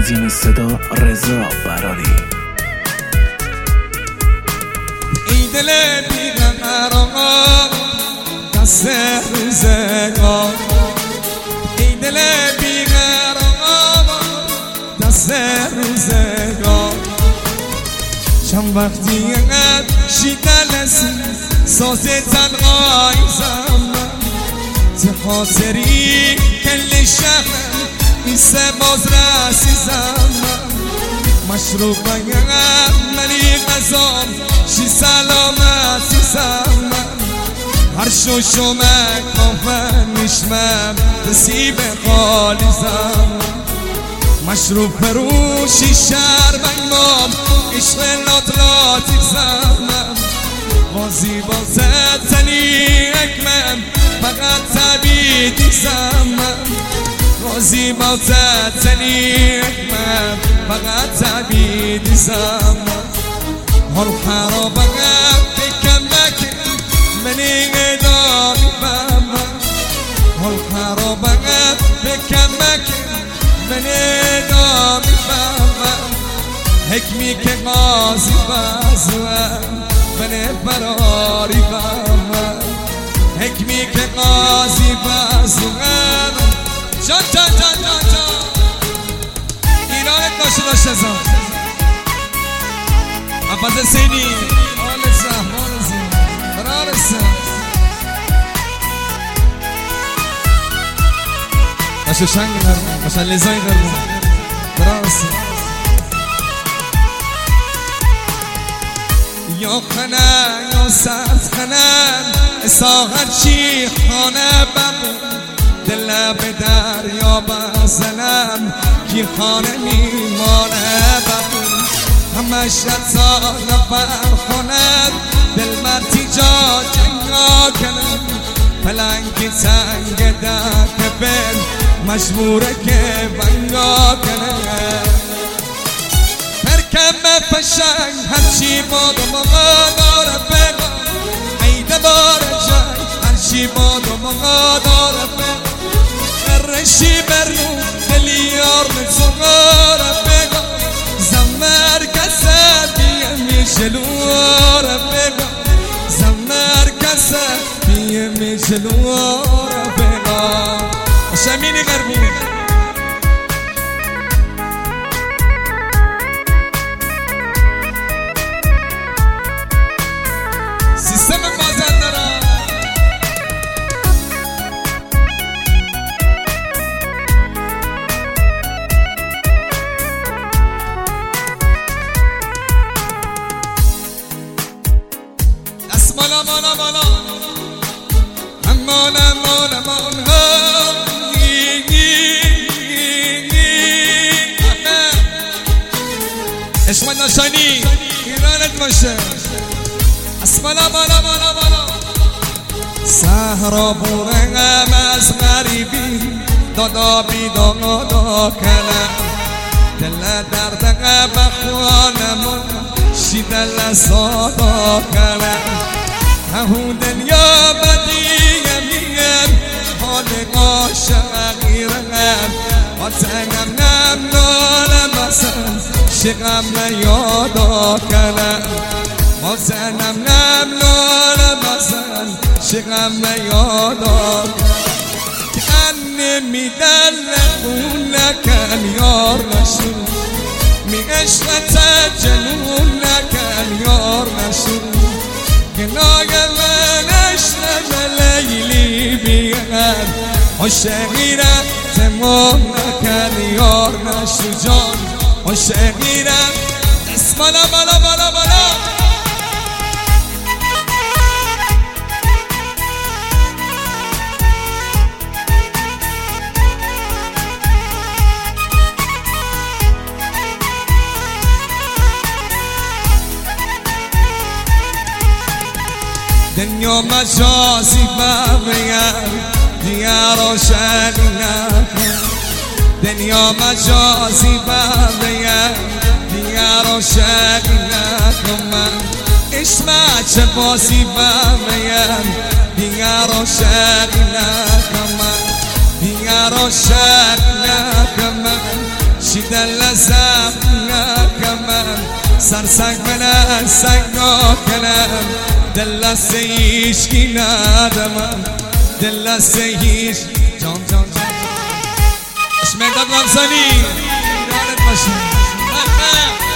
تنظیم صدا رضا براری. ای دل بیقرار دست روزگار، ای دل بیقرار دست روزگار، چند وقتی اینقدر شیدن ساز تنهایی زمم، ته خاطری کل شهرم ایسه باز رسی زمم، مشروب بگم منی قضام شی سلامتی زمم، هر شوشو مکافن نشمم نصیب خالی زمم، مشروب فروشی شهر بگمام عشق ناطلاتی زمم، بازی بازد زنی اکمم فقط تبیدی زمم، بازی بازد زنی اکمم فقط تبیدی زمم، حال خرابم بکم بکم منی ادامی بمم، حال خرابم بکم بکم منی ادامی بمم، حکمی که قاضی بازوم من فراری بمم، حکمی که قاضی بازوم جان جان جان جان جان ایرانت باشه داشته زن عباد سینی آلسا مالزی برارسا باشه شنگ غربون باشه لزای غربون برارسا یا خنن یا سرد خنن ساغت چی خانه بمون، دل به دریا بزنم کی خانه میمانه بمون، همش تا نفر خونم دل مرتی جا جنگا کنم، پلنگی تنگ دک بل مجبوره که بنگا کنم، ترکم فشنگ هرچی بادم داره بگم، عیده بار جنگ هرچی بادم داره بگم، خرشی برنو دلیار نزغاره بگم، زمر کسر بیمی جلواره بگم، زمر کسر بیمی جلواره بگم، شمینی غربون سیستم مازندران دست بالا بالا بالا امان امان امان عشق نشانی ایرانت باشه، اسمالا بالا بالا بالا صحرا بورنم از غریبی دادا بی دادا کنم، دل دردم بخوانم شی دل سادا کنم، همون دنیا بدیه میم حال عاشق غیرم، وطنم نم نالم بسن شقم نیادا کنم، وطنم نم نالم بسن شقم نیادا کنم، میدن خون نکن یار نشون، می عشقت جنون نکن یار نشون، گناه منش لیلی بیغم عاشقی را تمام نکن یار نشو جان، عاشقی را دست بالا بالا بالا بالا دنیا مجازی ببیم دیگر روشنی نکن، دنیا مجازی ببیم دیگر روشنی نکن، من عشق چه بازی ببیم دیگر روشنی نکن، من دیگر روشنی نکن، من شی دل لزم نکمم سرسنگ من سنگا کنم دل سیش کی ندمم دل سیش جان جان جان اشمرداد رمزانی یادت باشه